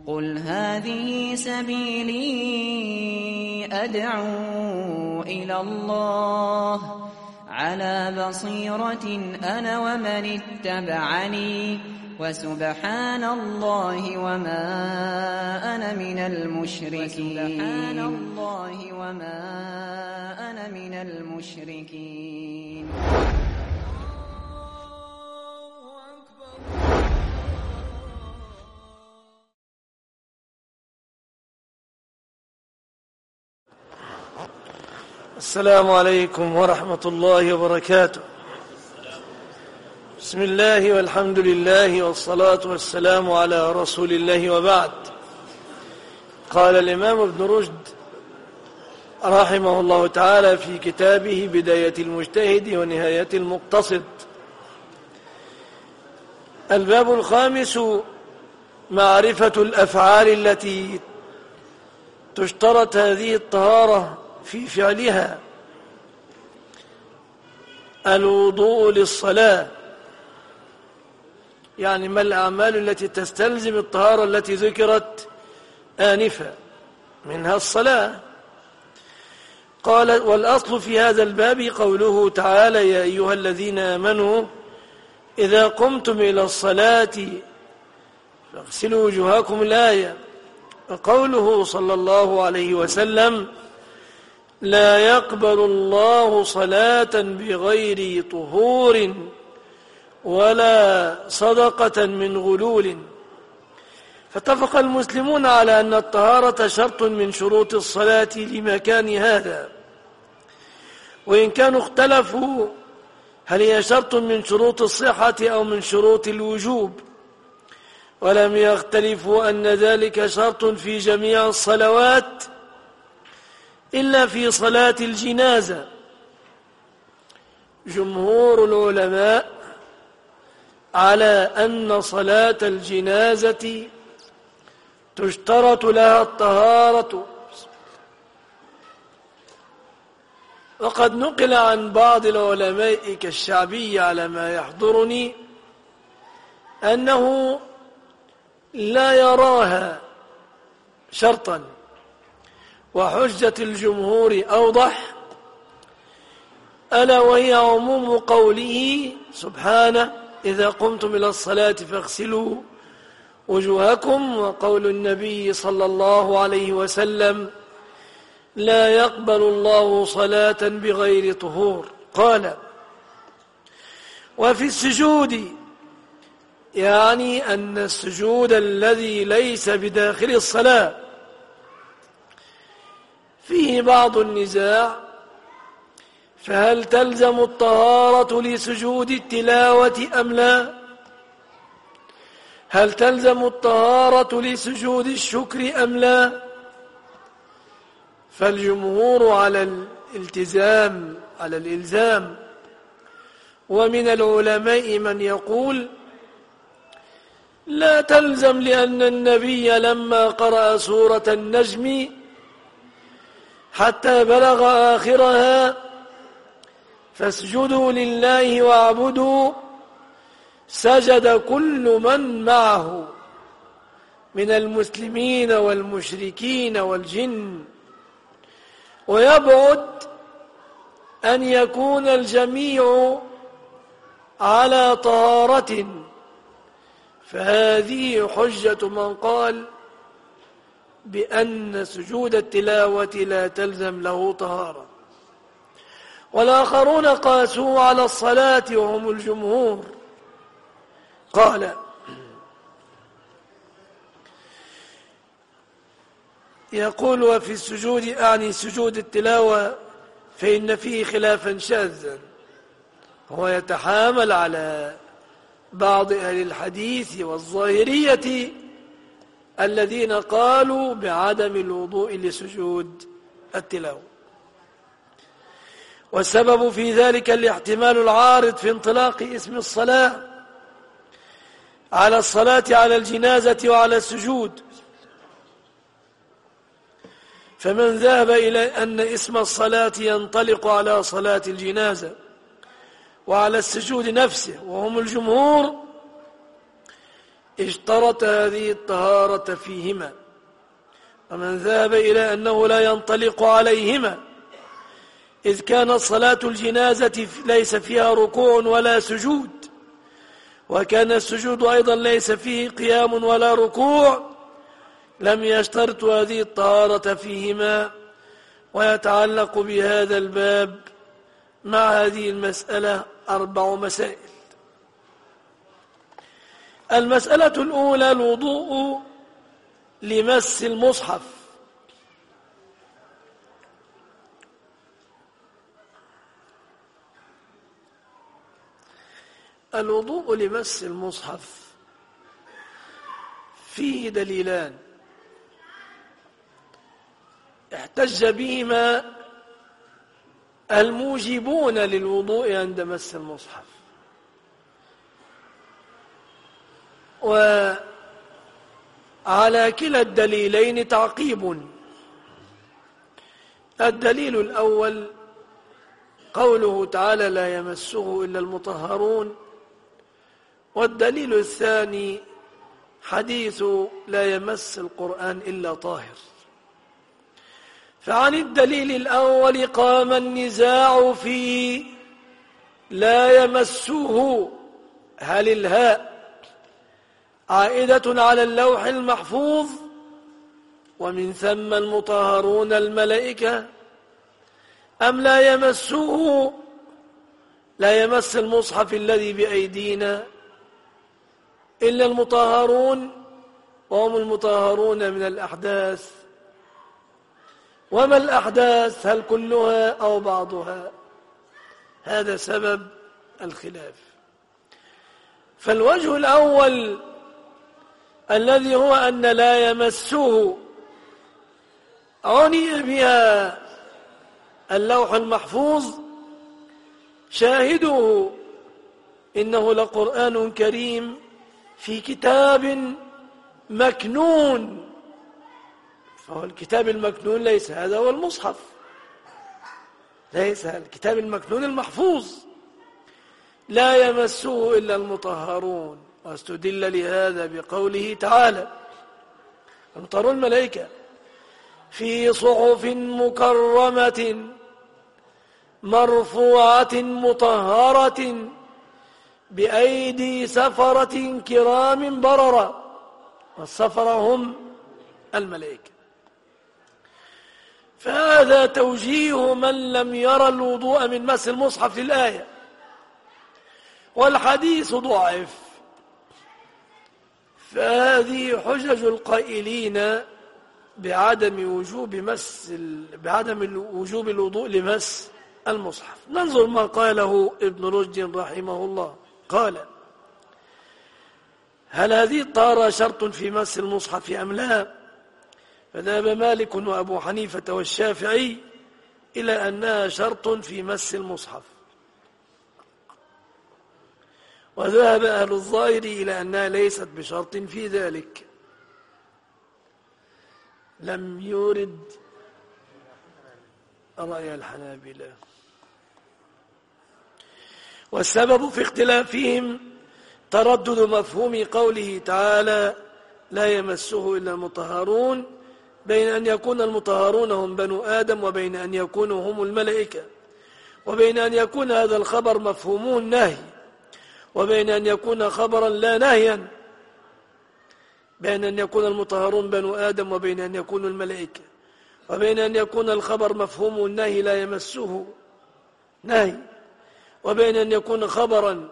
قل هذه سبيلي أدعو إلى الله على بصيرة أنا ومن اتبعني وسبحان الله وما أنا من المشركين. السلام عليكم ورحمة الله وبركاته. بسم الله والحمد لله والصلاة والسلام على رسول الله، وبعد. قال الإمام ابن رشد رحمه الله تعالى في كتابه بداية المجتهد ونهاية المقتصد: الباب الخامس: معرفة الأفعال التي تشترط هذه الطهارة في فعلها. الوضوء للصلاة، يعني ما الأعمال التي تستلزم الطهارة التي ذكرت آنفا، منها الصلاة. قال: والأصل في هذا الباب قوله تعالى: يا أيها الذين آمنوا إذا قمتم إلى الصلاة فاغسلوا وجوهكم، الآية. وقوله صلى الله عليه وسلم: لا يقبل الله صلاة بغير طهور ولا صدقة من غلول. فاتفق المسلمون على أن الطهارة شرط من شروط الصلاة لمكان هذا، وإن كانوا اختلفوا هل هي شرط من شروط الصحة أو من شروط الوجوب، ولم يختلفوا أن ذلك شرط في جميع الصلوات إلا في صلاة الجنازة. جمهور العلماء على أن صلاة الجنازة تشترط لها الطهارة، وقد نقل عن بعض العلماء كالشعبي على ما يحضرني أنه لا يراها شرطا، وحجة الجمهور أوضح، ألا وهي عموم قوله سبحانه: إذا قمتم إلى الصلاة فاغسلوا وجوهكم، وقول النبي صلى الله عليه وسلم: لا يقبل الله صلاة بغير طهور. قال: وفي السجود، يعني أن السجود الذي ليس بداخل الصلاة فيه بعض النزاع، فهل تلزم الطهارة لسجود التلاوة أم لا؟ هل تلزم الطهارة لسجود الشكر أم لا؟ فالجمهور على الإلزام، ومن العلماء من يقول لا تلزم، لأن النبي لما قرأ سورة النجم حتى بلغ آخرها فاسجدوا لله واعبدوا، سجد كل من معه من المسلمين والمشركين والجن، ويبعد أن يكون الجميع على طهارة. فهذه حجة من قال بأن سجود التلاوة لا تلزم له طهارة، والآخرون قاسوا على الصلاة وهم الجمهور. قال: يقول: وفي السجود، أعني سجود التلاوة، فإن فيه خلافا شاذا، هو يتحامل على بعض أهل الحديث والظاهرية الذين قالوا بعدم الوضوء لسجود التلاوة. والسبب في ذلك الاحتمال العارض في انطلاق اسم الصلاة على الصلاة على الجنازة وعلى السجود. فمن ذهب إلى أن اسم الصلاة ينطلق على صلاة الجنازة وعلى السجود نفسه وهم الجمهور، اشترط هذه الطهارة فيهما، ومن ذهب إلى أنه لا ينطلق عليهما، إذ كانت صلاة الجنازة ليس فيها ركوع ولا سجود، وكان السجود أيضا ليس فيه قيام ولا ركوع، لم يشترط هذه الطهارة فيهما. ويتعلق بهذا الباب مع هذه المسألة 4 مسائل. المسألة الأولى الوضوء لمس المصحف. الوضوء لمس المصحف فيه دليلان احتج بهما الموجبون للوضوء عند مس المصحف، وعلى كلا الدليلين تعقيب. الدليل الأول قوله تعالى لا يمسه إلا المطهرون، والدليل الثاني حديث لا يمس القرآن إلا طاهر. فعن الدليل الأول قام النزاع في لا يمسه، هل الهاء عائدة على اللوح المحفوظ ومن ثم المطهرون الملائكة، أم لا يمسه لا يمس المصحف الذي بأيدينا إلا المطهرون، وهم المطهرون من الأحداث؟ وما الأحداث، هل كلها أو بعضها؟ هذا سبب الخلاف. فالوجه الأول الذي هو أن لا يمسه عني بها اللوح المحفوظ، شاهده إنه لقرآن كريم في كتاب مكنون، فهو الكتاب المكنون ليس هذا هو المصحف، ليس الكتاب المكنون المحفوظ، لا يمسه إلا المطهرون. واستدل لهذا بقوله تعالى المطهرون الملائكة في صحف مكرمة مرفوعة مطهرة بأيدي سفرة كرام بررة، والسفرة هم الملائكة. فهذا توجيه من لم يرى الوضوء من مس المصحف للآية، والحديث ضعيف. فهذه حجج القائلين بعدم وجوب الوضوء لمس المصحف. ننظر ما قاله ابن رشد رحمه الله، قال هل هذه الطهارة شرط في مس المصحف أم لا؟ فذهب مالك وأبو حنيفة والشافعي إلى أنها شرط في مس المصحف، وذهب أهل الظاهر إلى أنها ليست بشرط في ذلك. لم يورد رأي الحنابلة. والسبب في اختلافهم تردد مفهوم قوله تعالى لا يمسه إلا المطهرون، بين أن يكون المطهرون هم بنو آدم، وبين أن يكونوا هم الملائكة، وبين أن يكون هذا الخبر مفهومه النهي، وبين أن يكون خبرا لا نهيا، بين أن يكون المطهرون بنو آدم وبين أن يكونوا الملائكة، وبين أن يكون الخبر مفهومه النهي لا يمسه نهي، وبين أن يكون خبرا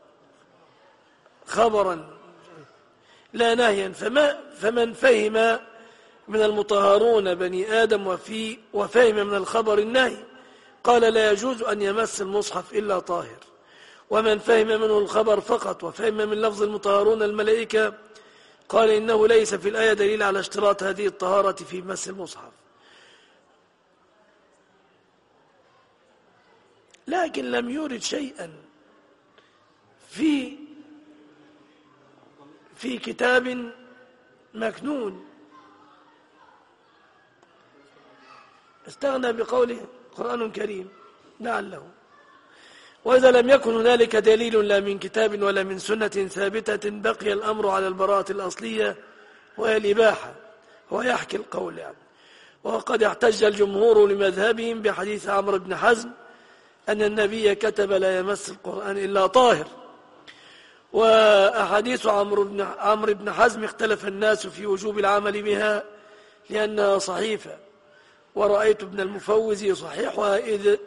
لا نهيا. فمن فهم من المطهرون بني آدم وفهم من الخبر النهي قال لا يجوز أن يمس المصحف إلا طاهر، ومن فهم منه الخبر فقط وفهم من لفظ المطهرون الملائكة قال إنه ليس في الآية دليل على اشتراط هذه الطهارة في مس المصحف. لكن لم يورد شيئا في كتاب مكنون، استغنى بقوله قرآن كريم لعله. وإذا لم يكن هنالك دليل لا من كتاب ولا من سنة ثابتة بقي الأمر على البراءة الأصلية وهي الإباحة. هو يحكي القول يعني. وقد احتج الجمهور لمذهبهم بحديث عمرو بن حزم أن النبي كتب لا يمس القرآن إلا طاهر. وأحاديث عمرو بن حزم اختلف الناس في وجوب العمل بها لأنها صحيفة، ورأيت ابن المفوز يصححها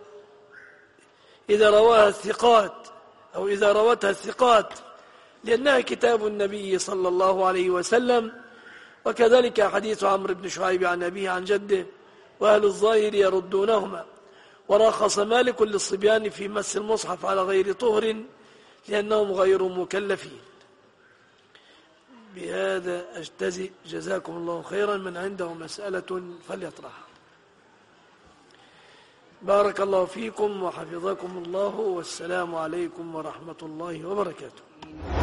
إذا رواها الثقات أو إذا روتها الثقات لأنها كتاب النبي صلى الله عليه وسلم. وكذلك حديث عمرو بن شعيب عن أبيه عن جده، وأهل الظاهر يردونهما. ورخص مالك للصبيان في مس المصحف على غير طهر لأنهم غير مكلفين. بهذا أجتزئ، جزاكم الله خيرا. من عنده مسألة فليطرحها. بارك الله فيكم وحفظكم الله، والسلام عليكم ورحمة الله وبركاته.